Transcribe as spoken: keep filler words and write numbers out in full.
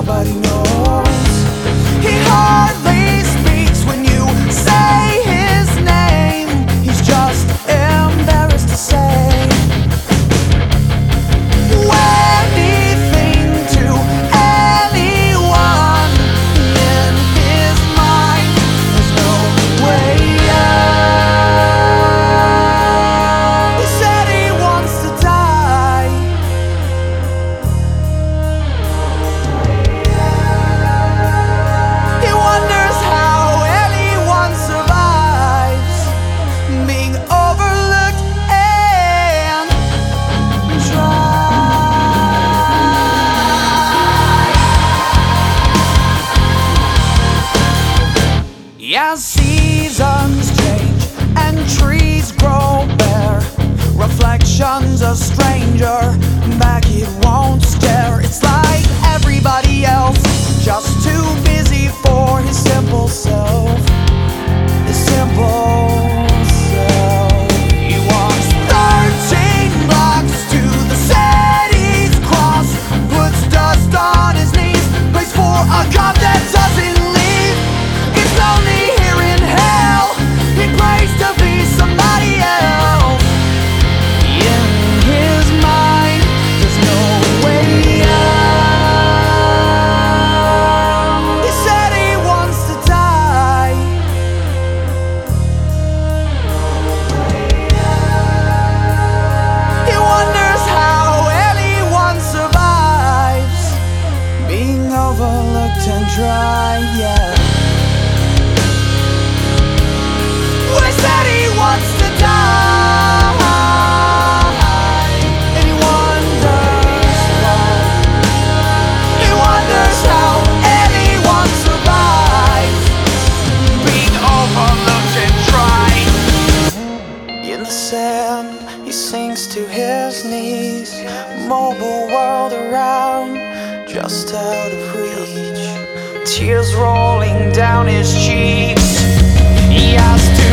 nobody knows. He hardly speaks when you say his name. He's just embarrassed to say anything to anyone. In his mind, there's no way out. He said he wants to die. He wonders how anyone survives being overlooked and as seasons change and trees grow bare, reflections a stranger back it won't stare. It's like everybody else, just too busy for his simple self. His simple self. He walks thirteen blocks to the city's cross, puts dust on his knees, prays for a God that doesn't leave. It's lonely here in hell. He prays to be somebody else. In his mind, there's no way out. He said he wants to die. He wonders how anyone survives being overlooked and dry, yeah. He said he wants to die, and he wonders why. He wonders how anyone survives being overlooked and dry. In the sand, he sinks to his knees, mobile world around, just out of reach. Tears rolling down his cheeks. He has to